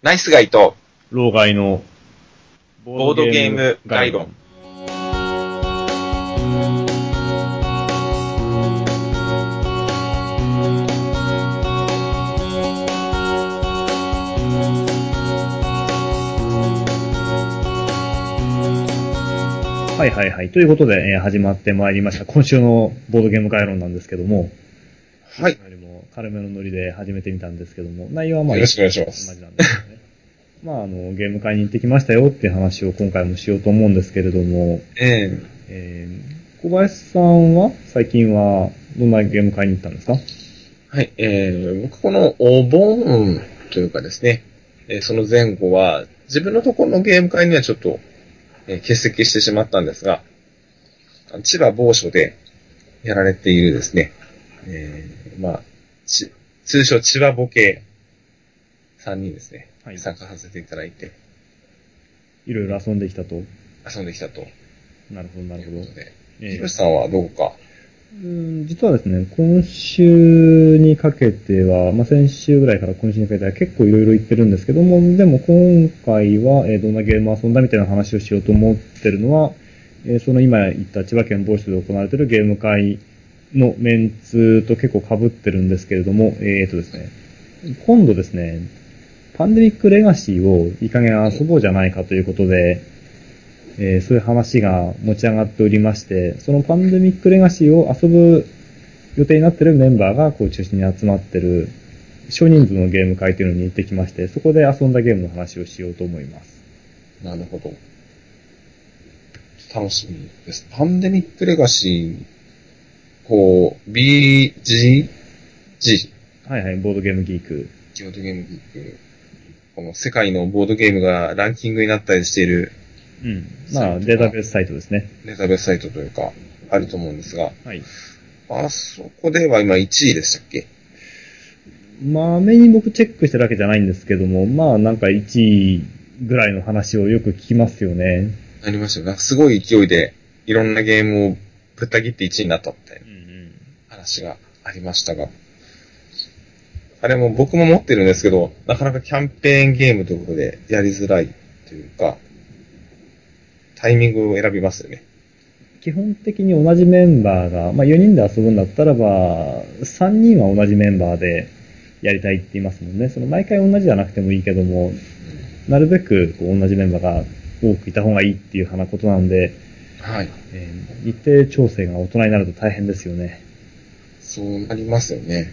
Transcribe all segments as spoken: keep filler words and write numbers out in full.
ナイスガイと老害のボードゲーム概論。 はいはいはい。ということで、えー、始まってまいりました。今週のボードゲーム概論なんですけども。 はい。 よりも軽めのノリで始めてみたんですけども、内容はまあ、 よろしくお願いします。 同じなんですよね。まあ、あの、ゲーム会に行ってきましたよっていう話を今回もしようと思うんですけれども、 えええー、小林さんは最近はどんなゲーム会に行ったんですか？ はい、えー、僕このお盆というかですね、えー、その前後は自分のところのゲーム会にはちょっと、えー、欠席してしまったんですが、千葉某所でやられているですね、えー、まあ、ち通称千葉ボケさんにですね、はい、参加させていただいて、 いろいろ遊んできたと。 遊んできたと。 なるほど、なるほど。 ひろしさんはどうか？ うん、実はですね、今週にかけては、まあ、先週ぐらいから今週にかけては結構いろいろ言ってるんですけども、でも今回は、えー、どんなゲームを遊んだみたいな話をしようと思ってるのは、えー、その今言った千葉県某所で行われているゲーム会のメンツと結構被ってるんですけれども、えーとですね、今度ですね、パンデミックレガシーをいい加減遊ぼうじゃないかということで、えー、そういう話が持ち上がっておりまして、そのパンデミックレガシーを遊ぶ予定になっているメンバーがこう中心に集まっている少人数のゲーム会というのに行ってきまして、そこで遊んだゲームの話をしようと思います。 なるほど。楽しみです。パンデミックレガシー、こう、ビージージー。 はいはい、ボードゲームギーク。 ボードゲームギーク。この世界のボードゲームがランキングになったりしている。 うん。まあ、データベースサイトですね。 データベースサイトというか、あると思うんですが。 はい。 あそこでは今いちいでしたっけ？ まあ、目に僕チェックしてるわけじゃないんですけども、まあ、なんかいちいぐらいの話をよく聞きますよね。 ありますよ。なんかすごい勢いで、いろんなゲームをぶった切っていちいになったって話がありましたが。あれも僕も持ってるんですけど、なかなかキャンペーンゲームということでやりづらいというか、タイミングを選びますよね。 基本的に同じメンバーが、まあよにんで遊ぶんだったらば、さんにんは同じメンバーでやりたいって言いますもんね。その毎回同じじゃなくてもいいけども、なるべくこう同じメンバーが多くいた方がいいっていうふうなことなんで、 はい。 えー、日程調整が大人になると大変ですよね。 そうなりますよね。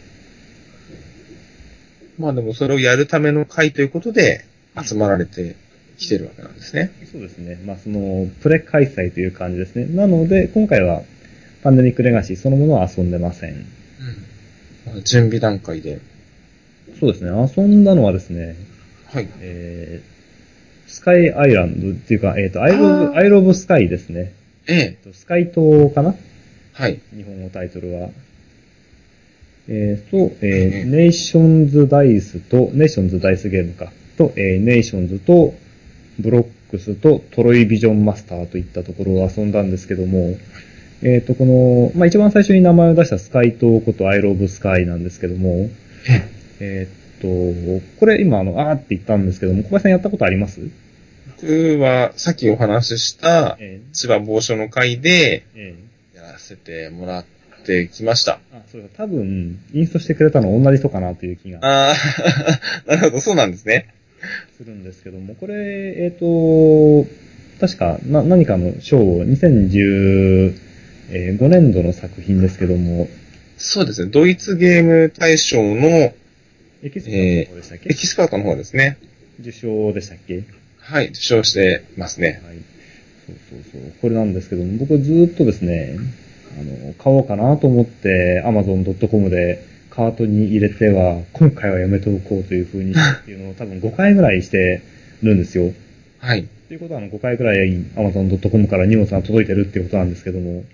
まあでもそれをやるための会ということで集まられてきてるわけなんですね。 そうですね。まあその、プレ開催という感じですね。なので、今回はパンデミックレガシーそのものは遊んでません。 うん。準備段階で。 そうですね。遊んだのはですね、 はい。 えー、スカイアイランドっていうか、えっ、ー、と、アイロブ、アイロブスカイですね。 ええ。 スカイ島かな？ はい。 日本語タイトルは。えーと、えー、ネーションズダイスと、ネーションズダイスゲームか。と、えー、ネーションズと、ブロックスと、トロイビジョンマスターといったところを遊んだんですけども、えーと、この、まあ、一番最初に名前を出したスカイ島ことアイロブスカイなんですけども、えーと、これ今あの、あーって言ったんですけども、小林さんやったことあります？ 僕はさっきお話しした千葉某所の会でやらせてもらってきました。 あ、そうだ、多分、インストしてくれたの同じ人かなという気が。 ああ、なるほど、そうなんですね。 するんですけども、これ、えっと、確かな何かの賞をにせんじゅうごねんどの作品ですけども、 そうですね、ドイツゲーム大賞のエキスパートの方でしたっけ？ えー、エキスパートの方ですね。 受賞でしたっけ？ はい、受賞してますね。 はい。そうそうそう。これなんですけども、僕ずーっとですね、あの、買おうかなと思って アマゾンドットコム でカートに入れては、今回はやめておこうという風にっていうのを多分ごかいぐらいしてるんですよ。 はい。 ということは、あの、ごかいぐらい アマゾンドットコム から荷物が届いてるっていうことなんですけども。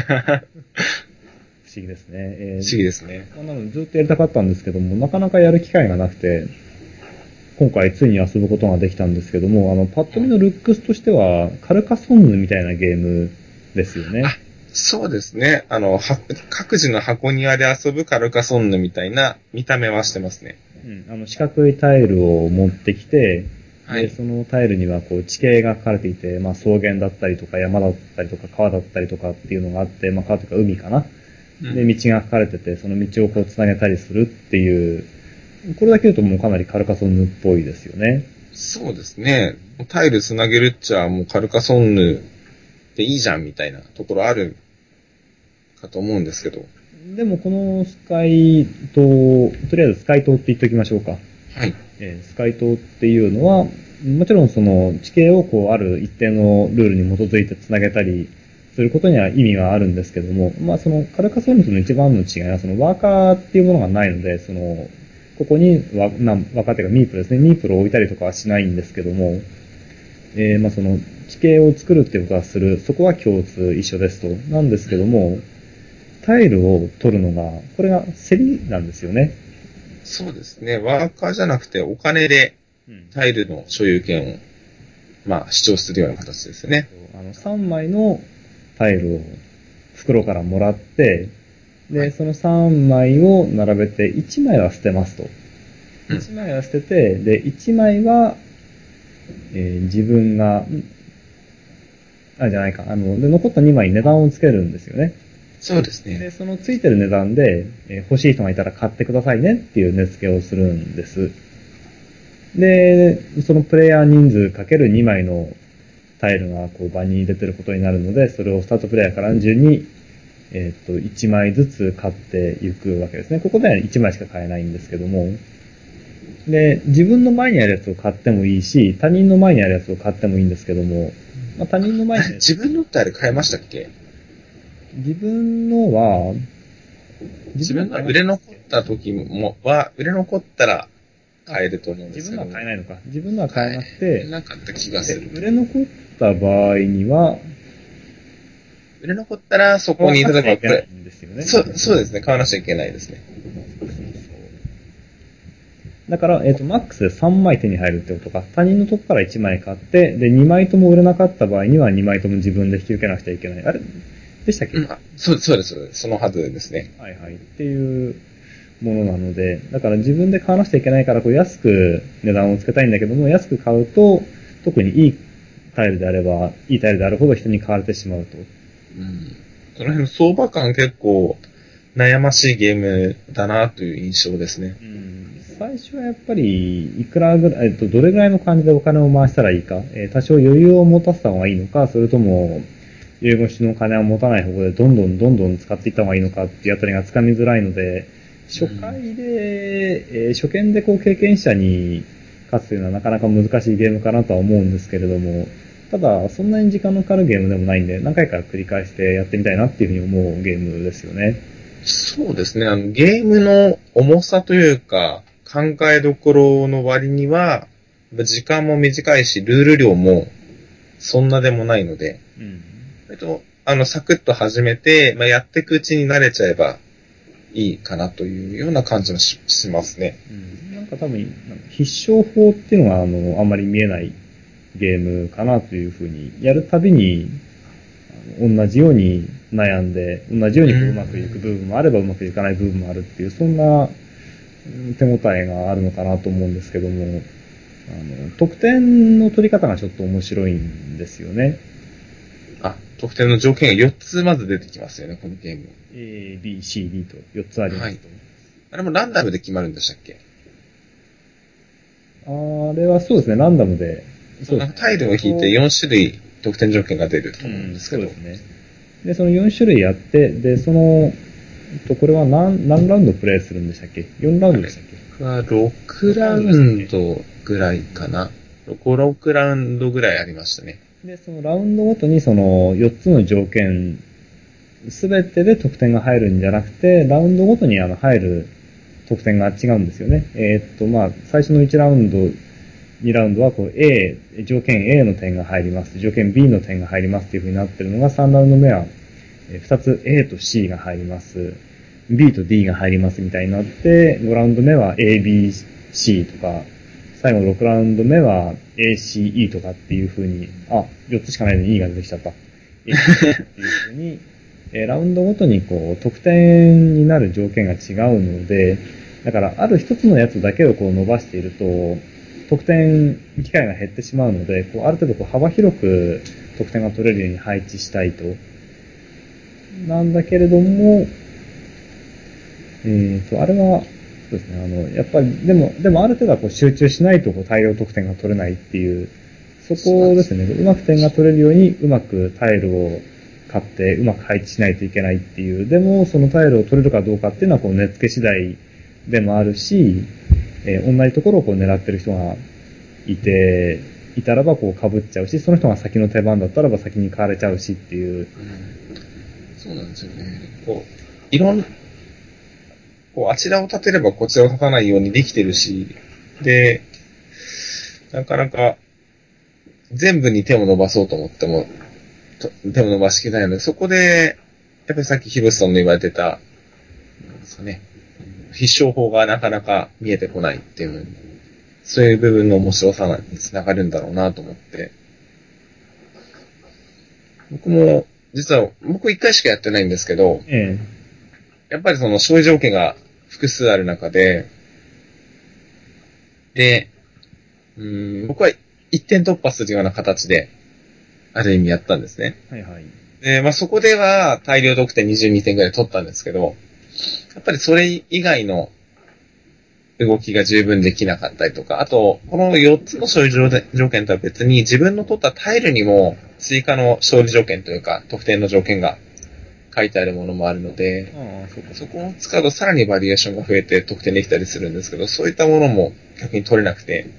不思議ですね。えー、 不思議ですね。 まあ、なのでずっとやりたかったんですけども、なかなかやる機会がなくて、今回ついに遊ぶことができたんですけども、あの、パッと見のルックスとしては、カルカソンヌみたいなゲームですよね。 あ、そうですね。あの、各自の箱庭で遊ぶカルカソンヌみたいな見た目はしてますね。 うん、あの、四角いタイルを持ってきて、 はい。 で、そのタイルにはこう地形が書かれていて、まあ草原だったりとか山だったりとか川だったりとかっていうのがあって、まあ川とか海かな。で、 うん、 道が書かれてて、その道をこう繋げたりするっていう、これだけ言うともうかなりカルカソンヌっぽいですよね。 そうですね。タイルつなげるっちゃ、もうカルカソンヌでいいじゃんみたいなところあるかと思うんですけど。 でもこのスカイ島、とりあえずスカイ島って言っておきましょうか。 はい。 えースカイ島っていうのは、もちろんその地形をこうある一定のルールに基づいてつなげたりすることには意味はあるんですけども、まあそのカルカソンヌとの一番の違いはそのワーカーっていうものがないので、その、ここにワなワーカーっていうかミープルですね、ミープルを置いたりとかはしないんですけども、えーまあその地形を作るっていうことはする、そこは共通一緒ですと。なんですけども、タイルを取るのが、これが競りなんですよね。 そうですね。ワーカーじゃなくてお金でうん。 タイルの所有権を、まあ、主張するような形ですよね。 あの、さんまいのタイルを袋からもらって、で、 はい。 そのさんまいを並べていちまいは捨てますと。 うん。 いちまいは捨てて、で、いちまいは、えー自分が、んあ、じゃないか、あの、で、残ったにまいに値段をつけるんですよね。 そうですで、 ね。 そのついてる値段で、えー欲しい人がいたら買ってくださいねっていう値付けをするんです。で、そのプレイヤー人数かけるにまいのタイルがこう場に出てることになるので、それをスタートプレイヤーから順に、えっと、いちまいずつ買っていくわけですね。ここではいちまいしか買えないんですけども。で、自分の前にあるやつを買ってもいいし、他人の前にあるやつを買ってもいいんですけども、まあ、他人の前あれ、 にあるやつ、 自分のタイル買えましたっけ？ 自分のは、自分のは自分が買えましたっ売れ残った時もは、売れ残ったらけ？あ、 買えると思うんで自分のはすけど、 買えないのか。自分のは買え買なくて、 えなかった気がすで、 る。 売れ残った場合には、 売れ残ったら、そこに、 買わなく例えば、 ちゃいけないこれ、 んですよね。 そう、そうですね。買わなきゃいけないですね。 そうそうそう。だから、えっ、と、マックスでさんまい手に入るってことか。他人のとこからいちまい買って、で、にまいとも売れなかった場合にはにまいとも自分で引き受けなくちゃいけない。あれでしたっけ？ うん、あそうです、そうです、そうです。そのはずですね。 はいはい。っていうものなので、だから自分で買わなくちゃいけないから、こう安く値段をつけたいんだけども、安く買うと、特にいいタイルであれば、いいタイルであるほど人に買われてしまうと。 うん。その辺の相場感結構悩ましいゲームだなという印象ですね。 うん、最初はやっぱり、いくらぐらい、えっと、どれぐらいの感じでお金を回したらいいか、えー多少余裕を持たせた方がいいのか、それとも、英語しの金を持たない方で、どんどんどんどん使っていった方がいいのかっていうあたりがつかみづらいので、初回で、えー初見でこう経験者に勝つというのはなかなか難しいゲームかなとは思うんですけれども、ただ、そんなに時間のかかるゲームでもないんで、何回か繰り返してやってみたいなっていうふうに思うゲームですよね。 そうですね。あの、ゲームの重さというか、考えどころの割には、時間も短いし、ルール量もそんなでもないので、 うん。 えっと、あの、サクッと始めて、まあ、やっていくうちに慣れちゃえばいいかなというような感じもし、しますね。 うん、なんか多分、必勝法っていうのが、あの、あんまり見えないゲームかなというふうに、やるたびに、あの同じように悩んで、同じようにこううまくいく部分もあればうまくいかない部分もあるっていう、そんなうん手応えがあるのかなと思うんですけども、あの、得点の取り方がちょっと面白いんですよね。 あ、得点の条件がよっつまず出てきますよね、このゲーム。 A、B、C、D とよっつありまはい。 すと。 あれもランダムで決まるんでしたっけ？ あれはそうですね、ランダムで、 そう、 そうですね。 なんかタイルを引いてよん種類得点条件が出るとう思うんでん、 すけど。 そうですね。で、そのよん種類やって、で、その、と、これは何、何ラウンドプレイするんでしたっけ？ よん ラウンあれドでしたっけ？ はろくラウろくラウンドでしたっけ？ ンドぐらいかな。ご、ろくラウンドぐらいありましたね。 で、そのラウンドごとにそのよっつの条件、すべてで得点が入るんじゃなくて、ラウンドごとにあの入る得点が違うんですよね。えーっと、まあ、最初のいちラウンド、にラウンドはこう A、条件 A の点が入ります。条件 B の点が入りますっていう風になってるのが、さんラウンド目はふたつ A と C が入ります。B と D が入りますみたいになって、ごラウンド目は A、B、C とか、最後ろくラウンド目は A、C、E とかっていう風に、あ、よっつしかないのに E が出てきちゃった。A、C、E っていう風に、えーラウンドごとにこう、得点になる条件が違うので、 だから、ある一つのやつだけをこう伸ばしていると、得点機会が減ってしまうので、こうある程度こう幅広く得点が取れるように配置したいと。なんだけれども、えーと、あれは、そうですね、あの、やっぱり、でも、でもある程度はこう集中しないとこう大量得点が取れないっていう、そこですね、うまく点が取れるように、うまくタイルを買って、うまく配置しないといけないっていう、でも、そのタイルを取れるかどうかっていうのは、こう、値付け次第でもあるし、えー、同じところをこう狙ってる人がいて、いたらばこう被っちゃうし、その人が先の手番だったらば先に買われちゃうしっていう。うん、 そうなんですよね。こう、いろん、こう、あちらを立てればこちらを立たないようにできてるし、で、なかなか、全部に手を伸ばそうと思っても、手を伸ばしきれないので、そこで、やっぱりさっき広瀬さんの言われてた、なんですかね、必勝法がなかなか見えてこないっていう、そういう部分の面白さにつながるんだろうなと思って、僕も、実は、僕一回しかやってないんですけど、 ええ、やっぱりその勝利条件が複数ある中で、で、うーん僕は一点突破するような形で、ある意味やったんですね。 はいはい。 で、まあ、そこでは大量得点にじゅうにてんぐらい取ったんですけど、やっぱりそれ以外の動きが十分できなかったりとか、あと、このよっつの勝利条件とは別に自分の取ったタイルにも追加の勝利条件というか、得点の条件が書いてあるものもあるので、 ああ、そうか。 そこを使うとさらにバリエーションが増えて得点できたりするんですけど、そういったものも逆に取れなくて、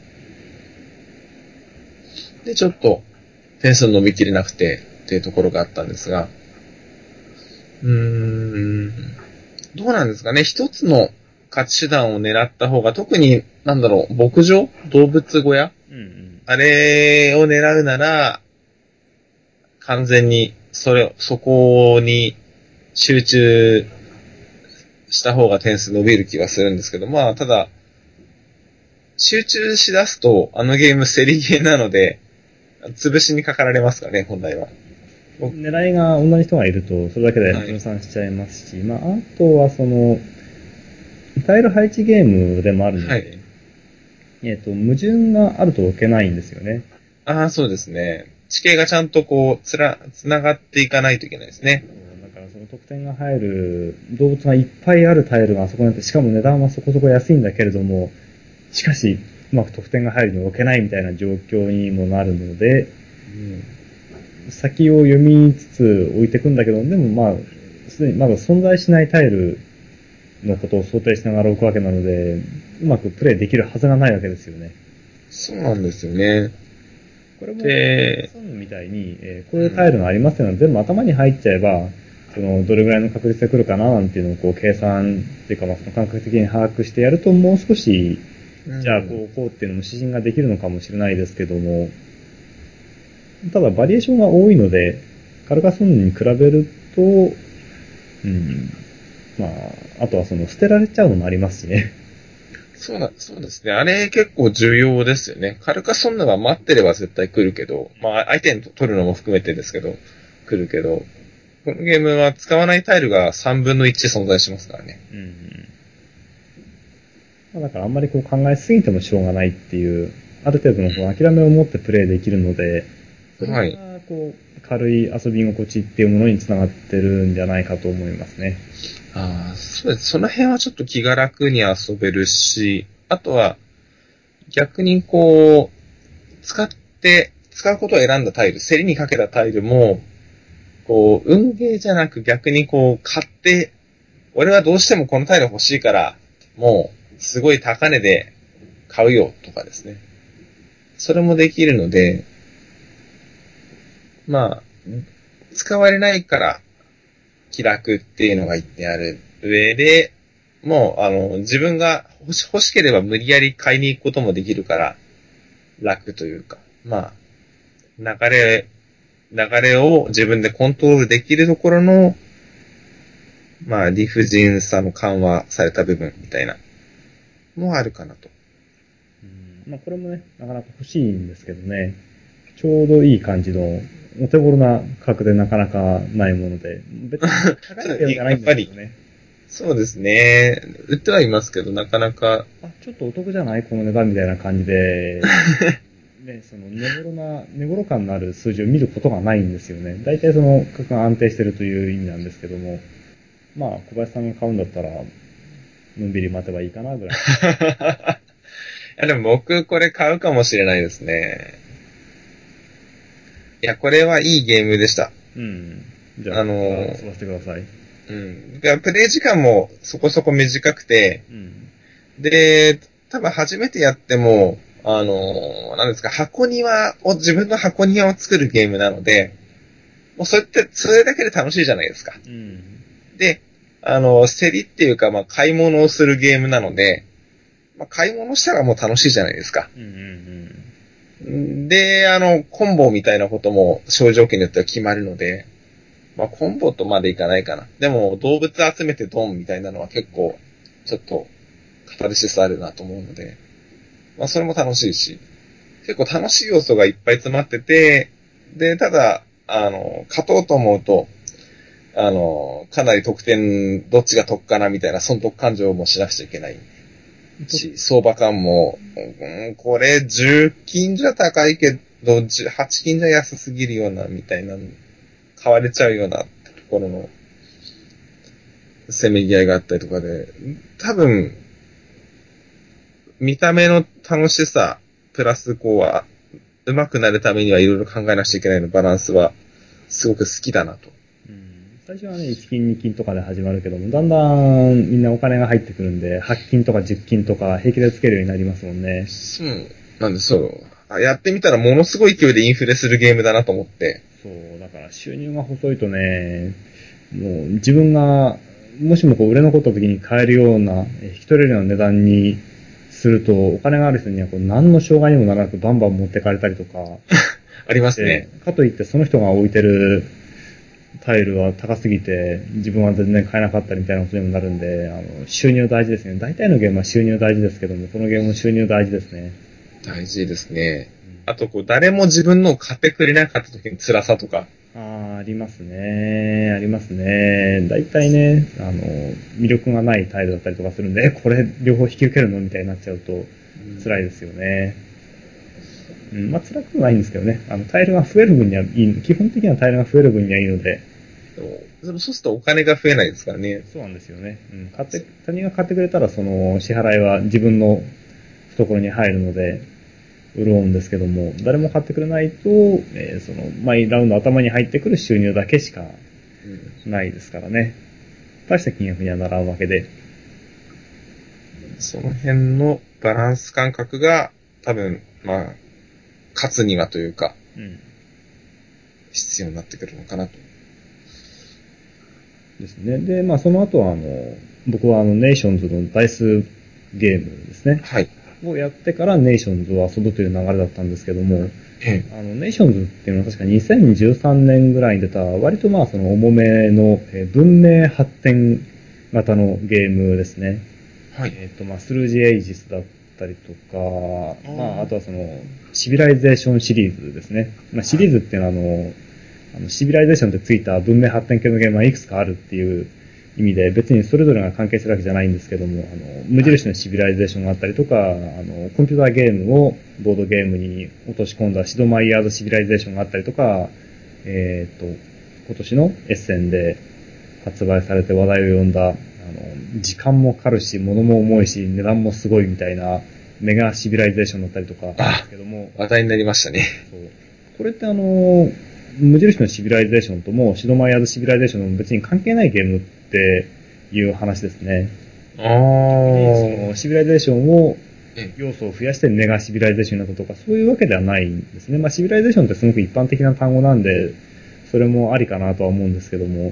で、ちょっと点数伸びきれなくてっていうところがあったんですが、うーん、どうなんですかね。一つの勝ち手段を狙った方が、特に、なんだろう、牧場動物小屋、 うんうん。 あれを狙うなら、完全に、それ、そこに集中した方が点数伸びる気がするんですけど、まあ、ただ、集中しだすと、あのゲーム競りゲーなので、潰しにかかられますからね、本来は。 狙いが同じ人がいると、それだけではい。 分散しちゃいますし、まあ、あとはその、タイル配置ゲームでもあるのはい。 で、えっと、矛盾があると置けないんですよね。 ああ、そうですね。地形がちゃんとこう、つら、つながっていかないといけないですね。 だからその得点が入る動物がいっぱいあるタイルがあそこにあって、しかも値段はそこそこ安いんだけれども、しかし、うまく得点が入るに置けないみたいな状況にもなるので、 うん、 先を読みつつ置いていくんだけど、でもまあ、すでにまだ存在しないタイルのことを想定しながら置くわけなので、うまくプレイできるはずがないわけですよね。 そうなんですよね。 これも、 で、 ソンみたいに、えーこういうタイルがありますよね、全部頭に入っちゃえば、その、どれぐらいの確率で来るかななんていうのをこう計算っていうか、まあ、その感覚的に把握してやると、もう少し、 うん、 じゃあこう、こうっていうのも指針ができるのかもしれないですけども、ただバリエーションが多いので、カルカソンヌに比べると、うん、まあ、あとはその捨てられちゃうのもありますしね。 そうな、そうですね。あれ結構重要ですよね。カルカソンヌは待ってれば絶対来るけど、まあ相手に取るのも含めてですけど、来るけど、このゲームは使わないタイルがさんぶんのいち存在しますからね。 うん、まあ、だからあんまりこう考えすぎてもしょうがないっていう、ある程度のこう諦めを持ってプレイできるので、それはい。 がこう軽い遊び心地っていうものにつながってるんじゃないかと思いますね。 ああ、そうです。その辺はちょっと気が楽に遊べるし、あとは逆にこう、使って、使うことを選んだタイル、競りにかけたタイルも、こう、運ゲーじゃなく逆にこう、買って、俺はどうしてもこのタイル欲しいから、もう、すごい高値で買うよとかですね。それもできるので、まあ、使われないから気楽っていうのが言ってある上で、もう、あの、自分が欲し欲しければ無理やり買いに行くこともできるから楽というか、まあ、流れ、流れを自分でコントロールできるところの、まあ、理不尽さの緩和された部分みたいな、もあるかなと。 うん、まあこれもね、なかなか欲しいんですけどね、ちょうどいい感じの、お手頃な価格でなかなかないもので、別に高いわけじゃないんでやっぱり、 すけどね。 そうですね。売ってはいますけど、なかなか。 あ、ちょっとお得じゃないこの値段みたいな感じで、ね、その、寝頃な、寝頃感のある数字を見ることがないんですよね。大体その、価格が安定してるという意味なんですけども、まあ、小林さんが買うんだったら、のんびり待てばいいかな、ぐらい。 いや、でも僕これ買うかもしれないですね。いや、これはいいゲームでした。 うん。じゃあ、 あこれからの、 遊ばせてください。 うん。いやプレイ時間もそこそこ短くて、 うん。 で、多分初めてやっても、あの、なんですか、箱庭を、自分の箱庭を作るゲームなので、もうそれって、それだけで楽しいじゃないですか。 うん。 で、あの、競りっていうか、まあ、買い物をするゲームなので、まあ、買い物したらもう楽しいじゃないですか。 うんうんで、あの、コンボみたいなことも、症状件によっては決まるので、まあ、コンボとまでいかないかな。でも、動物集めてドンみたいなのは結構、ちょっと、カタルシスあるなと思うので、まあ、それも楽しいし、結構楽しい要素がいっぱい詰まってて、で、ただ、あの、勝とうと思うと、あの、かなり得点、どっちが得かなみたいな損得感情もしなくちゃいけないうん。とし、相場感も、うん、これじゅう金じゃ高いけど、じゅうはち金じゃ安すぎるような、みたいな、買われちゃうようなところの、せめぎ合いがあったりとかで、多分、見た目の楽しさ、プラスこうは、上手くなるためにはいろいろ考えなくちゃいけないのバランスは、すごく好きだなと。 うん。最初はね、いち金、に金とかで始まるけども、だんだんみんなお金が入ってくるんで、はち金とかじゅっ金とか平気でつけるようになりますもんね。 そうなんで、そう。あやってみたらものすごい勢いでインフレするゲームだなと思って。 そう、だから収入が細いとね、もう自分が、もしもこう売れ残った時に買えるような、え引き取れるような値段にすると、お金がある人にはこう何の障害にもならなくバンバン持ってかれたりとか、 ありますで、 ね。 かといってその人が置いてるタイルは高すぎて、自分は全然買えなかったりみたいなことにもなるんで、あの、収入大事ですね。大体のゲームは収入大事ですけども、このゲームも収入大事ですね。 大事ですね。あと、こう、誰も自分のを買ってくれなかった時の辛さとか。 ああ、ありますね。ありますね。大体ね、あの、魅力がないタイルだったりとかするんで、え、これ両方引き受けるのみたいになっちゃうと辛いですよね。うん、まあ辛くはないんですけどね。あの、タイルが増える分にはいい、基本的にはタイルが増える分にはいいので、 でも、でもそうするとお金が増えないですからね。 そうなんですよね。うん、買って、他人が買ってくれたら、その、支払いは自分の懐に入るので、潤うんですけども、誰も買ってくれないと、えーその、毎ラウンド頭に入ってくる収入だけしかうん、 ないですからね。大した金額にはならんわけで。 その辺のバランス感覚が多分、まあ、勝つにはというか、 うん。 必要になってくるのかなと。 ですね。で、まあその後はあの、僕はあの、ネーションズのダイスゲームですね。 はい。 をやってからネーションズを遊ぶという流れだったんですけども、 えあの、ネーションズっていうのは確かにせんじゅうさんねんぐらいに出た、割とまあその重めのえー文明発展型のゲームですね。 はい。 えっ、とまあスルージエイジスだったりとか、 あーまああとはその、シビライゼーションシリーズですね。まあシリーズっていうのはあの、あのシビライゼーションってついた文明発展系のゲームはいくつかあるっていう意味で、別にそれぞれが関係するわけじゃないんですけども、あの、無印のシビライゼーションがあったりとか、あの、コンピューターゲームをボードゲームに落とし込んだシドマイヤーズシビライゼーションがあったりとか、えっ、と、今年のエッセンで発売されて話題を呼んだ、あの、時間もかかるし、物も重いし、値段もすごいみたいなメガシビライゼーションだったりとかなんですけども、 話題になりましたね。 そうこれってあの、無印のシビライゼーションとも、シドマイヤーズシビライゼーションとも別に関係ないゲームっていう話ですね。 あそのシビライゼーションをえ要素を増やしてメガシビライゼーションになったとか、そういうわけではないんですね。まあシビライゼーションってすごく一般的な単語なんで、それもありかなとは思うんですけども。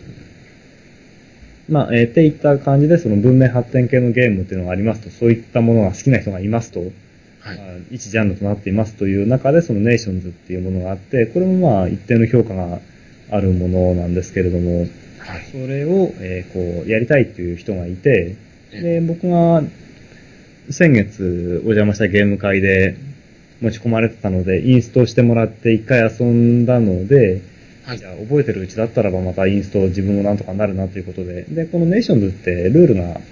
まあ、えー、っていった感じで、その文明発展系のゲームっていうのがありますと、そういったものが好きな人がいますと、 はい。 まあ、一ジャンルとなっていますという中で、そのネーションズっていうものがあって、これもまあ一定の評価があるものなんですけれども、 はい。 それを、えーこう、やりたいっていう人がいて、 えで、僕が先月お邪魔したゲーム会で持ち込まれてたので、インストしてもらって一回遊んだので、 はい。 じゃあ覚えてるうちだったらばまたインスト自分もなんとかなるなということで、で、このネーションズってルールが、あの、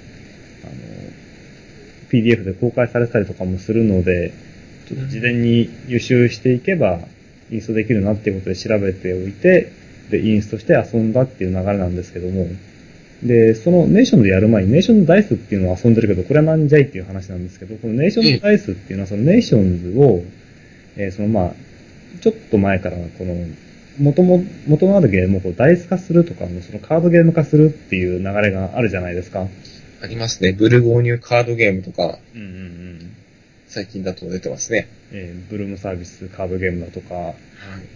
ピーディーエフ で公開されたりとかもするので、ちょっと事前に予習していけば、インストできるなっていうことで調べておいて、で、インストして遊んだっていう流れなんですけども、で、そのネーションズやる前にネーションズダイスっていうのを遊んでるけど、これはなんじゃいっていう話なんですけど、このネーションズダイスっていうのはそのネーションズを、えー、そのまあ、ちょっと前からこの、元も、元のあるゲームをこうダイス化するとか、そのカードゲーム化するっていう流れがあるじゃないですか。 ありますね。ブルゴーニュカードゲームとか、 うんうんうん。 最近だと出てますね。 えー、ブルームサービスカードゲームだとか、 はい。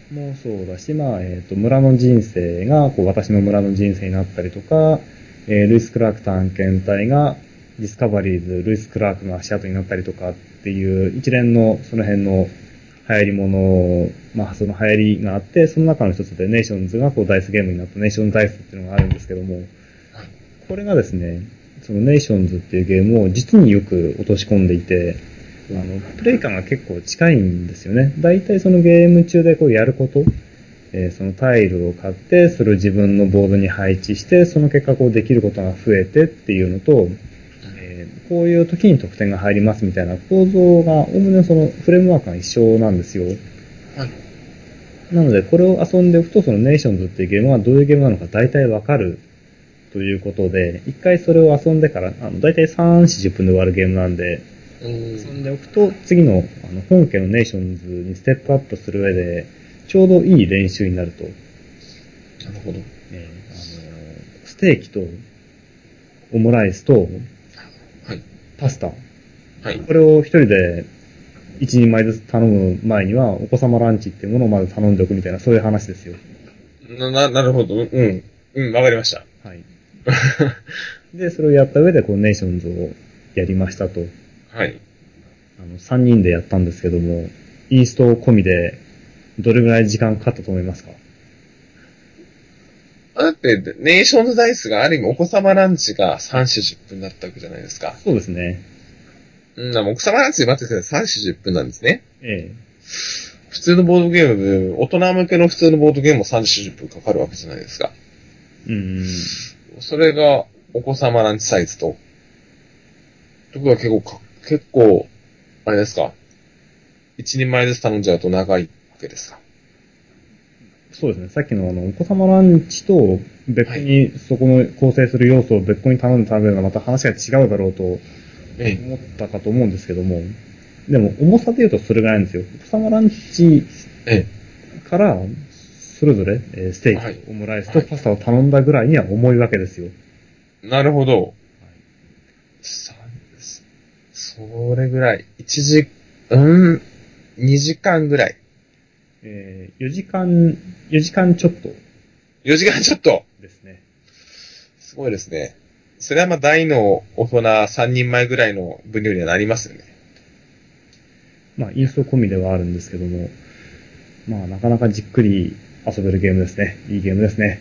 もそうだし、まあ、えっ、と、村の人生が、こう、私の村の人生になったりとか、えー、ルイス・クラーク探検隊が、ディスカバリーズ、ルイス・クラークの足跡になったりとかっていう、一連の、その辺の流行り物、まあ、その流行りがあって、その中の一つで、ネーションズが、こう、ダイスゲームになった、ネーションズダイスっていうのがあるんですけども、これがですね、そのネーションズっていうゲームを実によく落とし込んでいて、あの、プレイ感が結構近いんですよね。だいたいそのゲーム中でこうやること、えー、そのタイルを買って、それを自分のボードに配置して、その結果こうできることが増えてっていうのと、えー、こういう時に得点が入りますみたいな構造が、おおむねそのフレームワークが一緒なんですよ。 はい。 なので、これを遊んでおくと、そのネーションズっていうゲームはどういうゲームなのか大体わかるということで、一回それを遊んでから、あの、大体さん、よんじゅっぷんで終わるゲームなんで、遊んでおくと、次のあの本家のネーションズにステップアップする上で、ちょうどいい練習になると。 なるほど。 えー、あのステーキと、オムライスと、 はい。 パスタ。 はい。 これを一人で一人前ずつ頼む前には、お子様ランチっていうものをまず頼んでおくみたいな、そういう話ですよ。 な、な、なるほど。うん。うん、わかりました。 はい。で、それをやった上で、こう、ネーションズをやりましたと。 はい。 あの、さんにんでやったんですけども、インスト込みで、どれぐらい時間かかったと思いますか？ だって、ネーションズダイスがある意味お子様ランチがさん、よんじゅっぷんだったわけじゃないですか。 そうですね。 うん、お子様ランチで待っててさん、よんじゅっぷんなんですね。 ええ。 普通のボードゲームで、大人向けの普通のボードゲームもさんじゅっぷんかかるわけじゃないですか。 うん。 それが、お子様ランチサイズと。ところが結構か、結構、あれですか。一人前ずつ頼んじゃうと長いわけですか。 そうですね。さっきのあの、お子様ランチと、別個にそこの構成する要素を別個に頼んで食べるのはまた話が違うだろうと思えったかと思うんですけども、でも重さで言うとそれぐらいなんですよ。お子様ランチえ。えから、それぞれ、えーステえ。はい。 ーキとオムライスとパスタを頼んだぐらいには重いわけですよ。 なるほど。さそれぐらい。一時、うん、二時間ぐらい。 えー、よじかん、よじかんちょっと四時間ちょっと。 ですね。 すごいですね。それはまあ大の大人三人前ぐらいの分量にはなりますよね。 まあ、インスト込みではあるんですけども、まあ、なかなかじっくり遊べるゲームですね。いいゲームですね。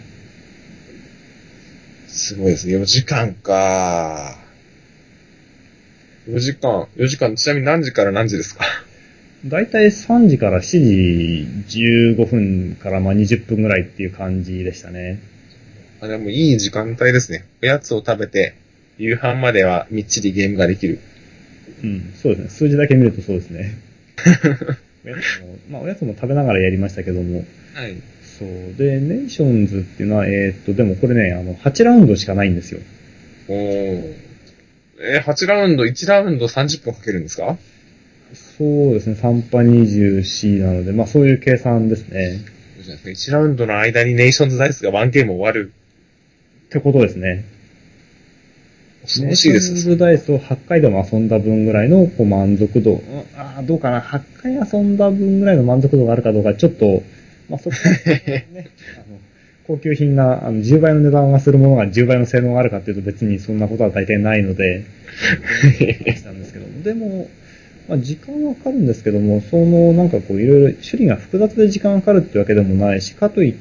すごいですね。よじかんか。よじかん。よじかん、ちなみに何時から何時ですか？ だいたいさんじからしちじじゅうごふんからまあにじゅっぷんぐらいっていう感じでしたね。 あ、でもいい時間帯ですね。おやつを食べて、夕飯まではみっちりゲームができる。 うん、そうですね。数字だけ見るとそうですね。おやつも、まあおやつも食べながらやりましたけども、 はい。 そう。で、ネーションズっていうのは、えーっと、でもこれね、あの、はちラウンドしかないんですよ。 おー。えー、はちラウンド、いちラウンドさんじゅっぷんかけるんですか？ そうですね。さんパにじゅうよんなので、まあそういう計算ですね。 いちラウンドの間にネーションズダイスがワンゲーム終わる。 ってことですね。 恐ネーろしいですね。 ションズダイスをはちかいでも遊んだ分ぐらいのこう満足度、うん、ああ、どうかな、はちかい遊んだ分ぐらいの満足度があるかどうか、ちょっと、まあ、そこは、ね、あの、高級品が、あの、じゅうばいの値段がするものがじゅうばいの性能があるかっていうと別にそんなことは大体ないので、話なんですけども、でも、まあ、時間はかかるんですけども、その、なんかこう、いろいろ処理が複雑で時間がかかるってわけでもないし、かといって、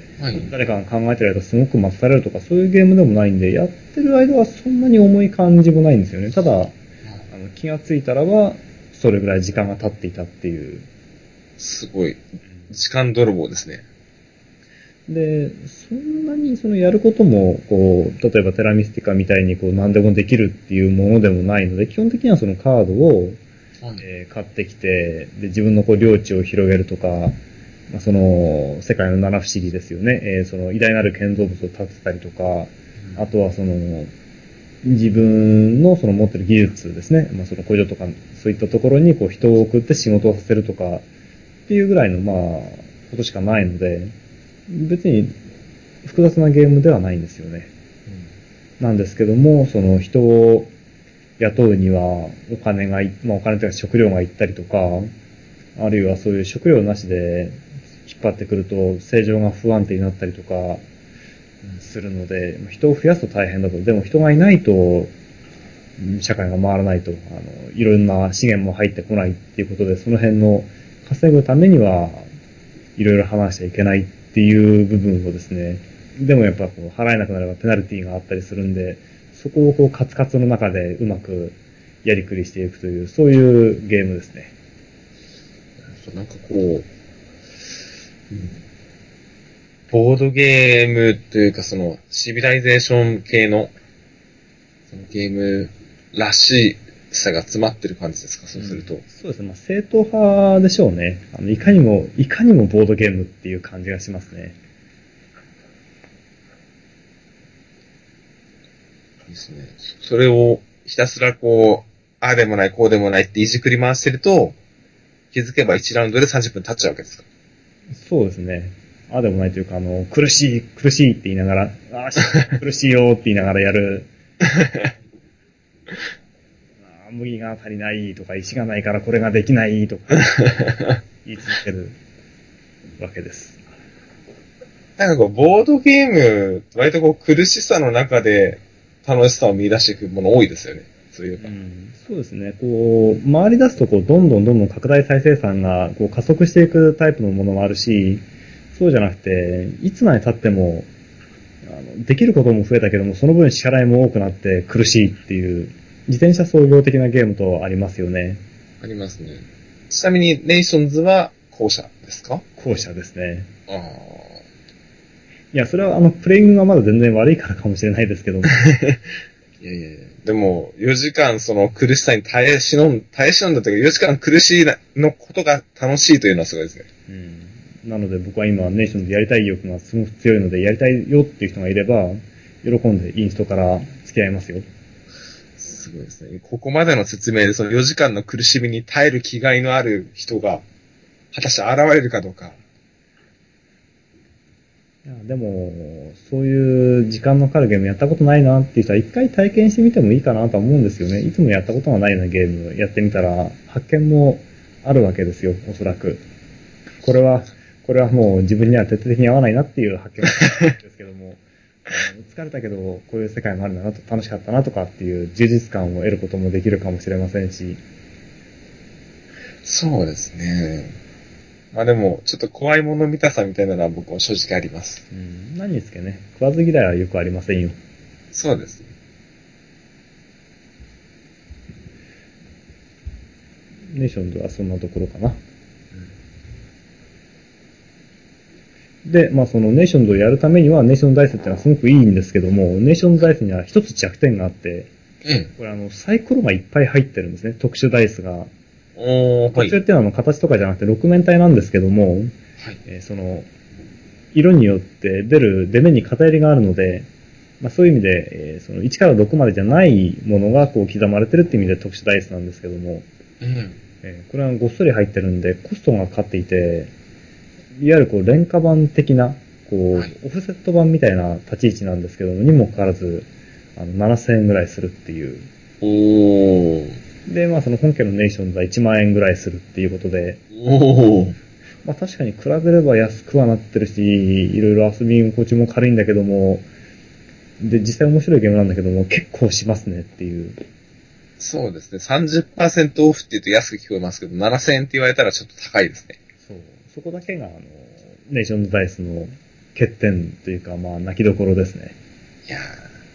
はい。 誰かが考えてる間すごく待たされるとか、そういうゲームでもないんで、やってる間はそんなに重い感じもないんですよね。ただ、あの、気がついたらは、それぐらい時間が経っていたっていう。 すごい。時間泥棒ですね。 で、そんなにそのやることも、こう、例えばテラミスティカみたいにこう何でもできるっていうものでもないので、基本的にはそのカードを、 はい、 えー買ってきて、で、自分のこう領地を広げるとか、まあ、その、世界の七不思議ですよね。えーその偉大なる建造物を建てたりとか、あとはその、自分のその持ってる技術ですね。まあ、その工場とか、そういったところにこう人を送って仕事をさせるとか、っていうぐらいの、まあ、ことしかないので、別に複雑なゲームではないんですよね。うん、なんですけども、その人を雇うにはお金がい、まあお金というか食料がいったりとか、あるいはそういう食料なしで引っ張ってくると正常が不安定になったりとかするので、人を増やすと大変だと。でも人がいないと社会が回らないと、あの、いろんな資源も入ってこないっていうことで、その辺の稼ぐためにはいろいろ話しちゃいけないっていう部分をですね、でもやっぱこう払えなくなればペナルティがあったりするんで、そこをこうカツカツの中でうまくやりくりしていくという、そういうゲームですね。 なんかこう、ボードゲームというかそのシビライゼーション系のそのゲームらしさが詰まってる感じですか、そうすると。うん、 そうですね。まあ、正統派でしょうね。あの、いかにも、いかにもボードゲームっていう感じがしますね。 ですね。それをひたすらこう、ああでもない、こうでもないっていじくり回してると、気づけばいちラウンドでさんじゅっぷん経っちゃうわけですか。 そうですね。ああでもないというか、あの、苦しい、苦しいって言いながら、ああ、苦しいよって言いながらやる。あ麦が足りないとか、石がないからこれができないとか、言い続けるわけです。 なんかこう、ボードゲーム、割とこう、苦しさの中で楽しさを見出していくもの多いですよね。そういうか。 うん、そうですね。こう、回り出すと、こう、どんどんどんどん拡大再生産が、こう、加速していくタイプのものもあるし、そうじゃなくて、いつまで経っても、あの、できることも増えたけども、その分支払いも多くなって苦しいっていう、自転車創業的なゲームとありますよね。 ありますね。ちなみに、ネーションズは後者ですか？ 後者ですね。 ああ。 いや、それはあの、プレイングがまだ全然悪いからかもしれないですけども。 いやいやいや。でも、よじかんその苦しさに耐え忍ん、耐え忍んだというか、よじかん苦しいのことが楽しいというのはすごいですね。 うん。なので僕は今、ネーションでやりたい意欲がすごく強いので、やりたいよっていう人がいれば、喜んでインストから付き合いますよ。 すごいですね。ここまでの説明でそのよじかんの苦しみに耐える気概のある人が、果たして現れるかどうか。 いやでも、そういう時間のかかるゲームやったことないなっていう人は一回体験してみてもいいかなとは思うんですよね。いつもやったことがないようなゲームやってみたら発見もあるわけですよ、おそらく。これは、これはもう自分には徹底的に合わないなっていう発見があるんですけども、疲れたけどこういう世界もあるんだなと、楽しかったなとかっていう充実感を得ることもできるかもしれませんし。 そうですね。まあでも、ちょっと怖いもの見たさみたいなのは僕も正直あります。 うん、何ですかね。食わず嫌いはよくありませんよ。 そうですね。 ネーションズはそんなところかな。で、まあそのネーションズをやるためにはネーションズダイスっていうのはすごくいいんですけども、ネーションズダイスには一つ弱点があって、 うん。 これあの、サイコロがいっぱい入ってるんですね、特殊ダイスが。 おー、はい。 特殊っていうのはあの形とかじゃなくてろく面体なんですけども、 はい。 えーその、色によって出る出目に偏りがあるので、まあそういう意味で、えーそのいちからろくまでじゃないものがこう刻まれてるっていう意味で特殊ダイスなんですけども、 うん。 えーこれはごっそり入ってるんでコストがかかっていて、いわゆるこう廉価版的な、こはい。 う、オフセット版みたいな立ち位置なんですけども、にもかかわらず、あの、ななせんえんぐらいするっていう。 おー。 で、まあその本家のネーションズはいちまん円ぐらいするっていうことで、 おー。 まあ確かに比べれば安くはなってるし、いろいろ遊び心地も軽いんだけども、で、実際面白いゲームなんだけども、結構しますねっていう。 そうですね。さんじゅっパーセントオフって言うと安く聞こえますけど、ななせんえんって言われたらちょっと高いですね。 そう。そこだけが、あの、ネーションズダイスの欠点というか、まあ泣きどころですね。 いや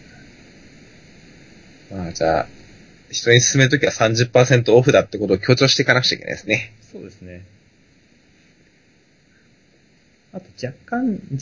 ー。まあじゃあ、人に勧めるときはさんじゅっパーセントオフだってことを強調していかなくちゃいけないですね。 そうですね。あと若干、若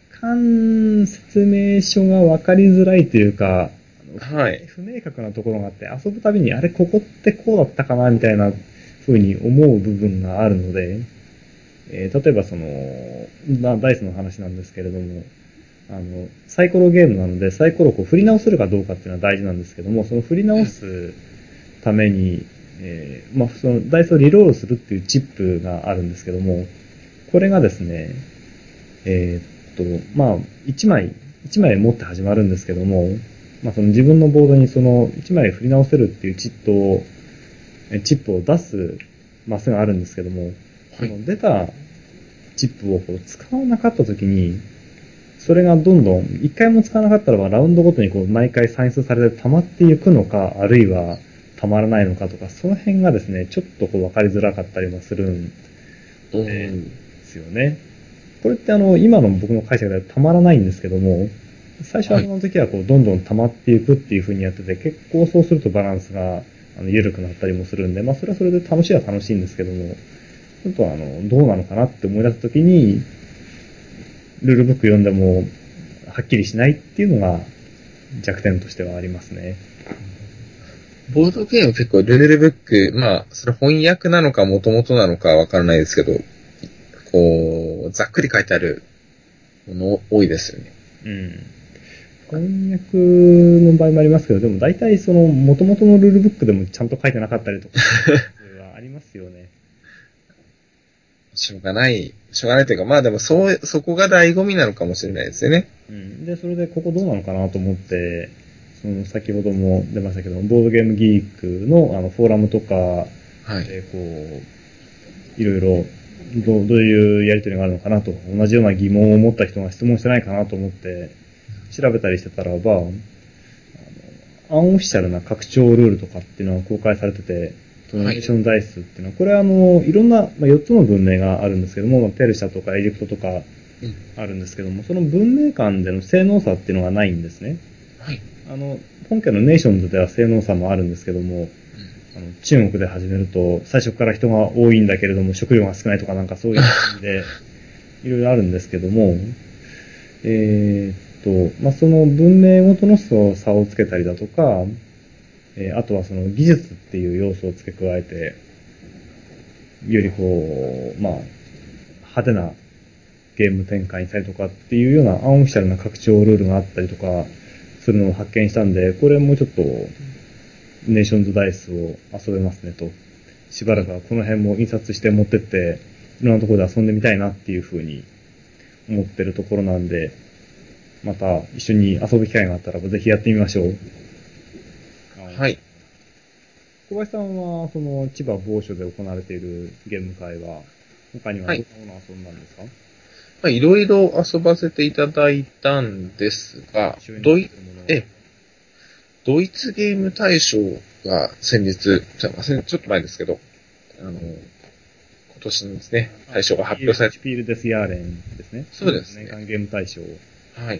干説明書が分かりづらいというか、 はい。 不明確なところがあって、遊ぶたびに、あれ、ここってこうだったかなみたいな風に思う部分があるので、えー、例えばその、まあ、ダイスの話なんですけれども、あの、サイコロゲームなので、サイコロをこう振り直せるかどうかっていうのは大事なんですけども、その振り直すために、えー、まあ、そのダイスをリロールするっていうチップがあるんですけども、これがですね、えー、っと、まあ、いちまい、いちまい持って始まるんですけども、まあ、その自分のボードにそのいちまい振り直せるっていうチップを、チップを出すマスがあるんですけども、その出たチップをこう使わなかった時に、それがどんどん、一回も使わなかったらラウンドごとにこう毎回算出されて溜まっていくのか、あるいは溜まらないのかとか、その辺がですね、ちょっとこう分かりづらかったりもするんですよね。これってあの、今の僕の解釈では溜まらないんですけども、最初はその時はこう、どんどん溜まっていくっていう風にやってて、結構そうするとバランスが、あの、緩くなったりもするんで、まあそれはそれで楽しいは楽しいんですけども、ちょっとあの、どうなのかなって思い出す時に、ルールブック読んでも、はっきりしないっていうのが弱点としてはありますね。 ボードゲーム結構ルールブック、まあ、それ翻訳なのか元々なのかわからないですけど、こう、ざっくり書いてあるもの多いですよね。 うん。翻訳の場合もありますけど、でも大体その元々のルールブックでもちゃんと書いてなかったりとか、はありますよね。 しょうがない、しょうがないというか、まあでもそう、そこが醍醐味なのかもしれないですよね。 うん。で、それでここどうなのかなと思って、その先ほども出ましたけど、ボードゲームギークのあのフォーラムとかはい。 でこう、いろいろどう、どういうやりとりがあるのかなと、同じような疑問を持った人が質問してないかなと思って調べたりしてたらば、あの、アンオフィシャルな拡張ルールとかっていうのが公開されてて、そのネーションダイスっていうのは、これはあの、いろんな、まあ、よっつの文明があるんですけども、ペルシャとかエジプトとかあるんですけども、その文明間での性能差っていうのがないんですね。 はい。 あの、本家のネーションズでは性能差もあるんですけども、あの中国で始めると、最初から人が多いんだけれども、食料が少ないとかなんかそういう感じで、いろいろあるんですけども、えーっと、まあ、その文明ごとの差をつけたりだとか、えー、あとはその技術っていう要素を付け加えて、よりこう、まあ、派手なゲーム展開にしたりとかっていうようなアンオフィシャルな拡張ルールがあったりとかするのを発見したんで、これもうちょっとネーションズダイスを遊べますねと。しばらくはこの辺も印刷して持ってって、いろんなところで遊んでみたいなっていう風に思ってるところなんで、また一緒に遊ぶ機会があったらぜひやってみましょう。 はい。 小林さんは、その、千葉某所で行われているゲーム会は、他にははい。 どんなものを遊んだんですか？ まあ、いろいろ遊ばせていただいたんですが、 一緒になっドイ、 てるものは。 え、ドイツゲーム大賞が先日、じゃあ、ちょっと前ですけど、あの、今年のですね、 あ、 大賞がシュピール、 発表されて、 シュピールデスヤーレンですね。 そうですね。 年間ゲーム大賞。 はい。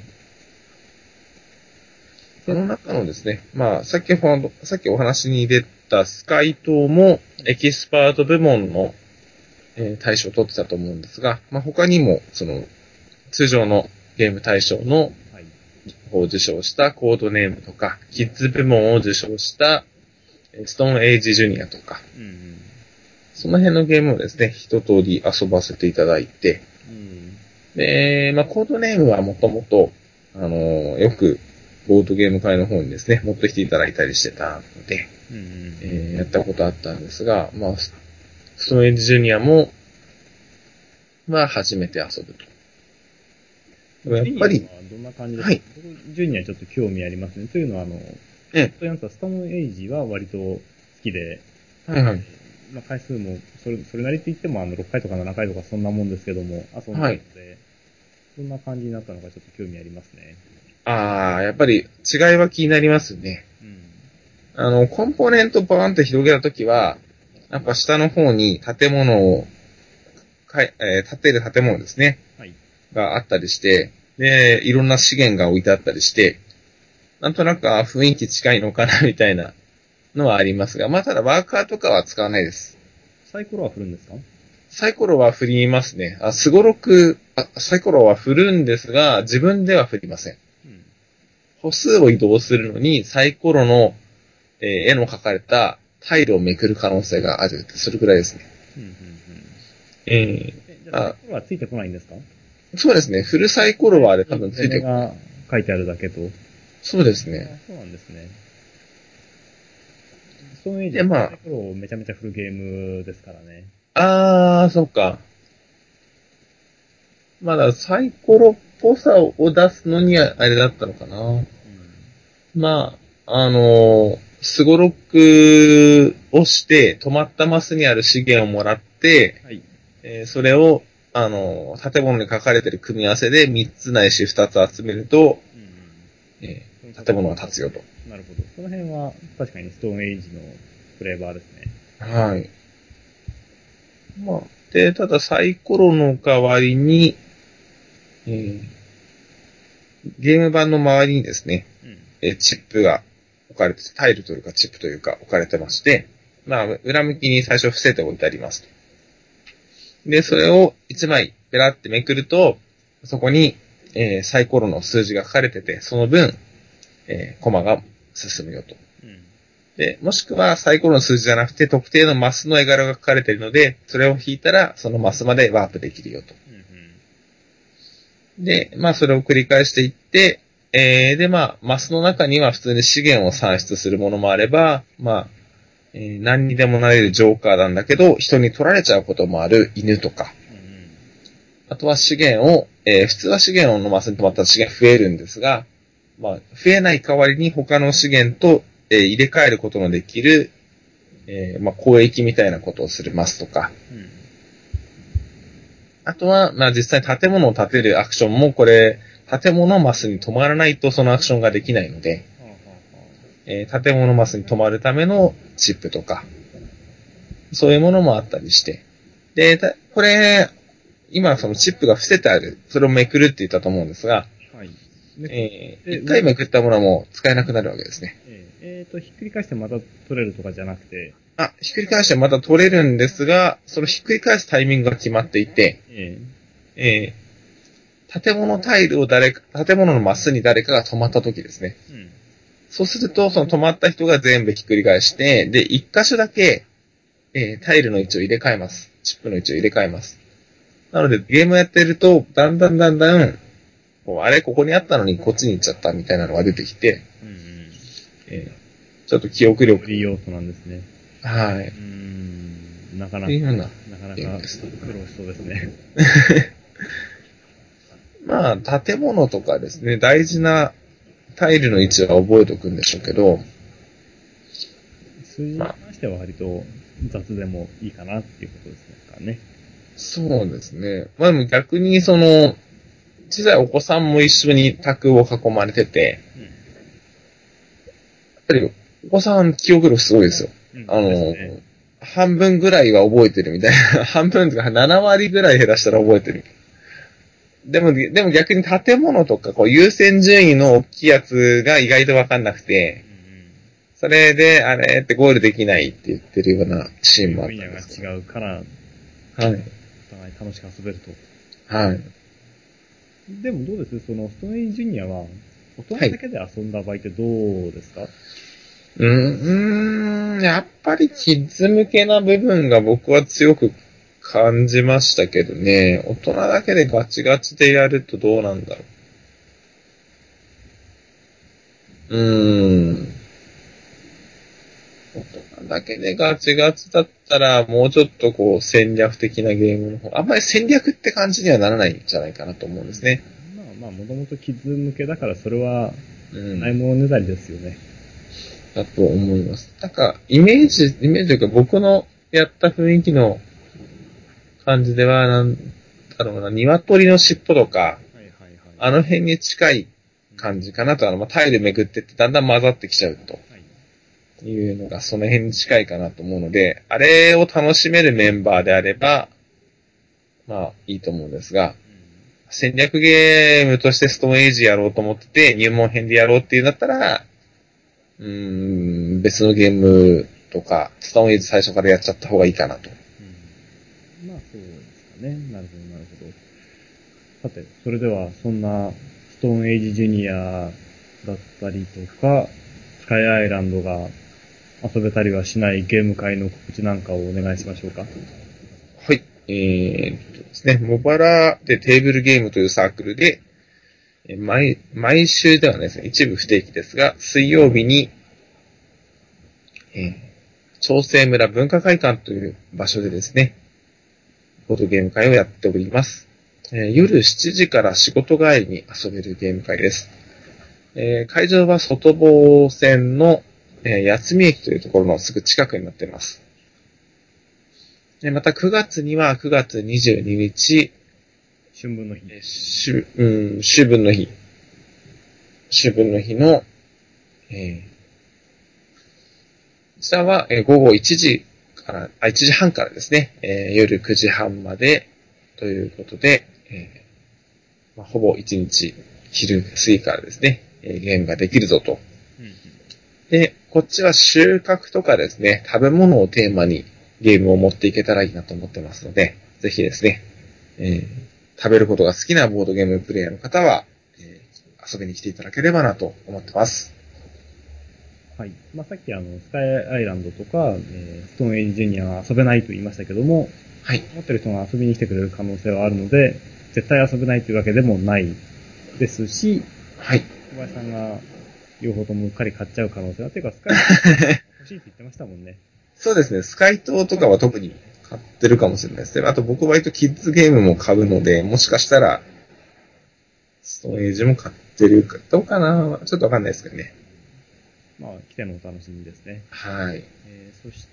あで、 の中のですね、まあ、さっきほど、さっきお話に出たスカイ島もエキスパート部門の、えー大賞を取ってたと思うんですが、まあ、他にも、その、通常のゲーム大賞のはい。 を受賞したコードネームとか、キッズ部門を受賞したストーンエイジジュニアとか、 うん、 その辺のゲームをですね、一通り遊ばせていただいて、 うん。うん。 で、まあ、コードネームはもともと、あの、よく、ボードゲーム会の方にですね、持ってきていただいたりしてたので、 うん、うん。 えーやったことあったんですが、まあ、ストーンエイジジュニアも、まあ、初めて遊ぶと。でもやっジュニアはぱり、 どんな感じですか？ はい、 僕、ジュニアちょっと興味ありますね。というのは、あの、 えというのはストーンエイジは割と好きで、 はいはい、 まあ、回数も、それ、それなりと言っても、あの、ろっかいとかななかいとかそんなもんですけども、遊んではい。 るので、どんな感じになったのかちょっと興味ありますね。 ああ、やっぱり違いは気になりますね。 うん。 あの、コンポーネントバーンと広げたときは、やっぱ下の方に建物を、かい、えー建てる建物ですね。 はい。 があったりして、で、いろんな資源が置いてあったりして、なんとなくあ雰囲気近いのかなみたいなのはありますが、まあただワーカーとかは使わないです。 サイコロは振るんですか？ サイコロは振りますね。あ、スゴロクサイコロは振るんですが、自分では振りません。うん、歩数を移動するのに、サイコロの、えー、絵の描かれたタイルをめくる可能性がある。それくらいですね。うんうんうん、 えー、じゃあ、サイコロはついてこないんですか？ そうですね。フルサイコロはあれ多分ついてこない。 が書いてあるだけと。 そうですね。 そうなんですね。そういう意味で、まあ、サイコロをめちゃめちゃ振るゲームですからね。 あー、そっか。まだサイコロっぽさを出すのにあれだったのかな。うん、まあ、あのー、スゴロックをして止まったマスにある資源をもらって、はい、えー、それを、あのー、建物に書かれている組み合わせでみっつないしふたつ集めると、うんえー、建物が建つよと。 なるほど。その辺は確かにストーンエイジのフレーバーですね。 はい。まあ、で、ただサイコロの代わりに、えー、ゲーム版の周りにですね、うんえー、チップが置かれて、タイルというかチップというか置かれてまして、まあ、裏向きに最初伏せておいてあります。で、それをいちまいペラってめくると、そこに、えー、サイコロの数字が書かれてて、その分、えー、コマが進むよと。うん、で、もしくはサイコロの数字じゃなくて特定のマスの絵柄が書かれているので、それを引いたらそのマスまでワープできるよと。うん、で、まあそれを繰り返していって、えー、で、まあ、マスの中には普通に資源を産出するものもあれば、まあ、えー、何にでもなれるジョーカーなんだけど、人に取られちゃうこともある犬とか、うん、あとは資源を、えー、普通は資源のマスに止まったら資源増えるんですが、まあ、増えない代わりに他の資源と、えー、入れ替えることのできる、えー、まあ、交易みたいなことをするマスとか、うん、あとは、まあ、実際建物を建てるアクションもこれ、建物マスに止まらないとそのアクションができないので、えー、建物マスに止まるためのチップとか、そういうものもあったりして。で、これ、今そのチップが伏せてある、それをめくるって言ったと思うんですが、はい。えー、一回めくったものはもう使えなくなるわけですね。 えー、えーと、ひっくり返してまた取れるとかじゃなくて。 あ、ひっくり返してまた取れるんですが、そのひっくり返すタイミングが決まっていて、えー、えー、建物タイルを誰か、建物のマスに誰かが止まった時ですね。うん、そうすると、その止まった人が全部ひっくり返して、で、一箇所だけ、えー、タイルの位置を入れ替えます。チップの位置を入れ替えます。なので、ゲームやってると、だんだんだんだん、あれ、ここにあったのにこっちに行っちゃったみたいなのが出てきて、うんうんえー、ちょっと記憶力。 いい要素なんですね。 はい。 うーんなかなか、 ななかなか苦労しそうですね。 まあ、建物とかですね、大事なタイルの位置は覚えておくんでしょうけど、 数字に関しては割と雑でもいいかなっていうことですかね。 そうですね。まあでも逆にその、小さいお子さんも一緒に卓を囲まれてて、うん、やっぱりお子さん記憶力すごいですよ。うん、あの、ね、半分ぐらいは覚えてるみたいな。半分とかなな割ぐらい減らしたら覚えてる。でも、でも逆に建物とかこう優先順位の大きいやつが意外とわかんなくて、それで、あれってゴールできないって言ってるようなシーンもあったんです分野が違うから、はい。お互い楽しく遊べると。 はい。 でもどうですその、ストーンエイジジュニアは、大人だけで遊んだ場合ってどうですか、はい、 うーん、やっぱりキッズ向けな部分が僕は強く感じましたけどね。大人だけでガチガチでやるとどうなんだろう。うーん。大人だけでガチガチだったら、もうちょっとこう戦略的なゲームの方、あんまり戦略って感じにはならないんじゃないかなと思うんですね。 まあまあ、もともとキッズ向けだからそれは、ないものねだりですよね。 だと思います。なんか、イメージ、イメージというか僕のやった雰囲気の感じでは、なんだろうな、鶏の尻尾とか、はいはいはい、あの辺に近い感じかなと、あの、まあ、タイルめくってってだんだん混ざってきちゃうと。いうのがその辺に近いかなと思うので、あれを楽しめるメンバーであれば、まあいいと思うんですが、戦略ゲームとしてストーンエイジやろうと思ってて、入門編でやろうっていうんだったら、うーん、別のゲームとか、ストーンエイジ最初からやっちゃった方がいいかなと。 うん、まあそうですかね。なるほど、なるほど。 さて、それではそんなストーンエイジジュニアだったりとか、スカイアイランドが遊べたりはしないゲーム会の告知なんかをお願いしましょうか。 はい。えー、っとですね、モバラでテーブルゲームというサークルで、毎、毎週ではないですね、一部不定期ですが、水曜日に、えー、長生村文化会館という場所でですね、ボードゲーム会をやっております。えー、夜しちじから仕事帰りに遊べるゲーム会です。えー、会場は外房線の、えー、八海駅というところのすぐ近くになっています。でまたくがつにはくがつにじゅうににち、 春分の日。 えー、春、うん、秋分の日。秋分の日の、えー、こちらは、えー、午後いちじから、あ、いちじはんからですね、えー、夜くじはんまでということで、えーまあ、ほぼいちにち昼過ぎからですね、えー、ゲームができるぞと。うんうん、で、こっちは収穫とかですね、食べ物をテーマにゲームを持っていけたらいいなと思ってますので、ぜひですね、えー、食べることが好きなボードゲームプレイヤーの方は、えー、遊びに来ていただければなと思ってます。 はい。まあ、さっきあの、スカイアイランドとか、えー、ストーンエイジジュニアは遊べないと言いましたけども、はい。持ってる人が遊びに来てくれる可能性はあるので、絶対遊べないというわけでもないですし、はい。小林さんが両方ともうっかり買っちゃう可能性は、ていうかスカイ欲しいって言ってましたもんね。 そうですね。スカイ島とかは特に買ってるかもしれないですね。あと僕割とキッズゲームも買うので、もしかしたら、ストーンエイジも買ってるか、どうかなちょっとわかんないですけどね。 まあ、来てのお楽しみですね。 はい。えー、そして、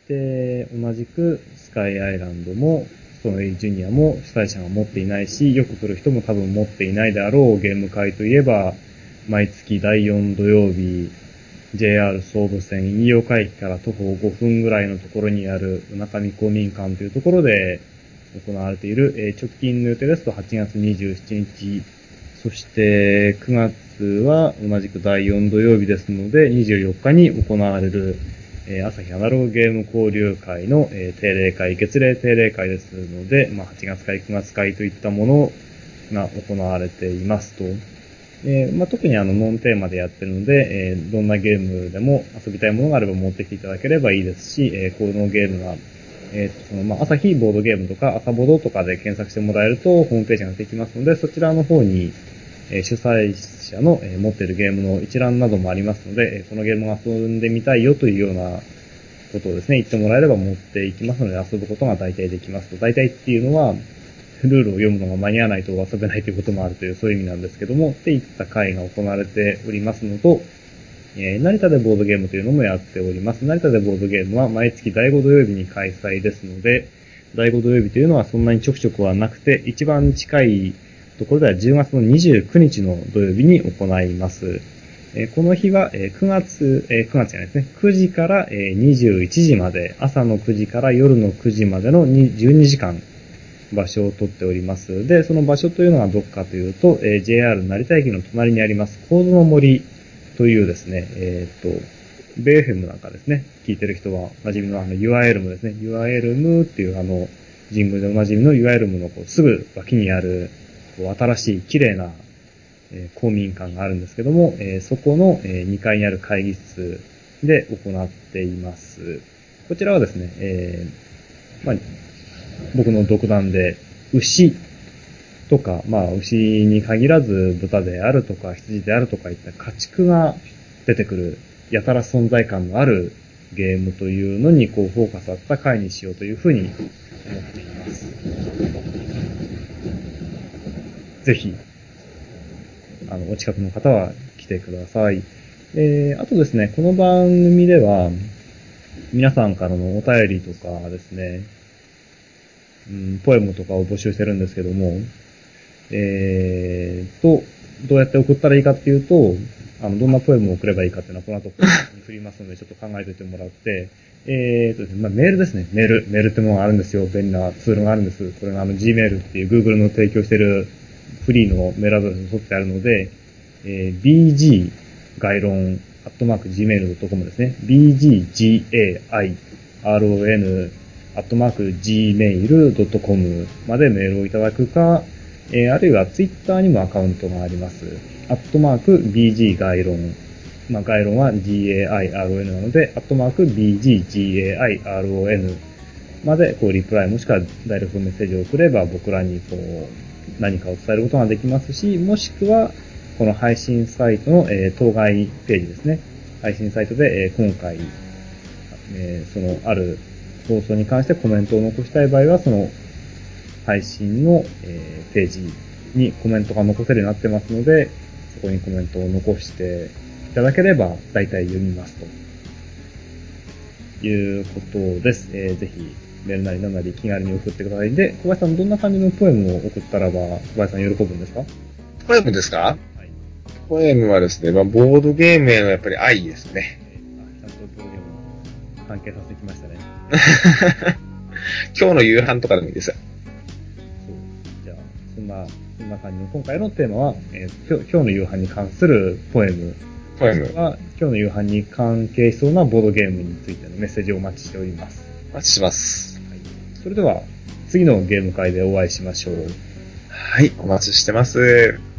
同じく、スカイアイランドも、ストーンエイジジュニアも主催者が持っていないし、よく来る人も多分持っていないであろうゲーム会といえば、毎月だいよん土曜日、ジェイアール 総武線飯岡駅から徒歩ごふんぐらいのところにある、うなかみ公民館というところで行われている、えー、直近の予定ですとはちがつにじゅうしちにち、そしてくがつは同じくだいよん土曜日ですので、にじゅうよっかに行われる、えー、朝日アナログゲーム交流会の、えー、定例会、月例定例会ですので、まあ、はちがつ会、くがつ会といったものが行われていますと。えーまあ、特にあのノンテーマでやってるので、えー、どんなゲームでも遊びたいものがあれば持ってきていただければいいですし、えー、このゲームが、えーとそのまあ、朝日ボードゲームとか朝ボードとかで検索してもらえるとホームページができますので、そちらの方に、えー、主催者の、えー、持っているゲームの一覧などもありますので、えー、このゲームを遊んでみたいよというようなことをですね、言ってもらえれば持っていきますので遊ぶことが大体できますと。大体っていうのは、ルールを読むのが間に合わないと遊べないということもあるという、そういう意味なんですけども、っていった会が行われておりますのと、えー、成田でボードゲームというのもやっております。成田でボードゲームは毎月だいご土曜日に開催ですので、だいご土曜日というのはそんなにちょくちょくはなくて、一番近いところではじゅうがつのにじゅうくにちの土曜日に行います。えー、この日は、えー、くがつ、えー、くがつじゃないですね、くじから、えー、にじゅういちじまで、朝のくじから夜のくじまでのじゅうにじかん、場所を取っております。で、その場所というのがどこかというと、えー、ジェイアール 成田駅の隣にあります、構図の森というですね、えっと、ベイエフエムなんかですね、聞いてる人は、馴染みのあの、ユアエルムですね、ユアエルムっていうあの、神宮でおなじみのユアエルムのこうすぐ脇にある、こう新しい綺麗な、えー、公民館があるんですけども、えー、そこの、えー、にかいにある会議室で行っています。こちらはですね、えー、まあ、僕の独断で、牛とか、まあ、牛に限らず豚であるとか羊であるとかいった家畜が出てくる、やたら存在感のあるゲームというのにこうフォーカスさった回にしようというふうに思っています。ぜひ、あの、お近くの方は来てください。えー、あとですね、この番組では、皆さんからのお便りとかですね、うん、ポエムとかを募集してるんですけども、えーと、どうやって送ったらいいかっていうと、あの、どんなポエムを送ればいいかっていうのはこの後に振りますので、ちょっと考えておいてもらって、えーとですね、まあ、メールですね。メール。メールってものがあるんですよ。便利なツールがあるんです。これがあの Gmail っていう Google の提供しているフリーのメールアドレスに沿ってあるので、えー、ビージー 概論アットマーク ジーメールドットコム ですね。ビージージーエーアイアールオーエヌ アットマーク ジーメールドットコム までメールをいただくか、 えー、あるいはツイッターにもアカウントがあります。アットマーク ビージー 概論。まあ、概論は ジーエーアイアールオーエヌ なので、アットマーク ビージージーエーアイアールオーエヌ まで、こう、リプライもしくはダイレクトメッセージを送れば、僕らにこう、何かを伝えることができますし、もしくは、この配信サイトの、えー、当該ページですね。配信サイトで、えー、今回、えー、その、ある放送に関してコメントを残したい場合は、その、配信の、えー、ページにコメントが残せるようになってますので、そこにコメントを残していただければ、大体読みますということです。えー、ぜひ、メールなりなんなり気軽に送ってください。で、小林さんどんな感じのポエムを送ったらば、小林さん喜ぶんですか？ ポエムですか？ はい。 ポエムはですね、まあ、ボードゲームへのやっぱり愛ですね。 あ、ちゃんとボードゲーム関係させてきましたね。 今日の夕飯とかでもいいですよ。 そう。じゃあ、そんな、そんな感じの、今回のテーマは、えー、今日、今日の夕飯に関するポエム。 ポエム。 は、今日の夕飯に関係しそうなボードゲームについてのメッセージをお待ちしております。 お待ちします。 はい。それでは、次のゲーム会でお会いしましょう。 はい、お待ちしてます。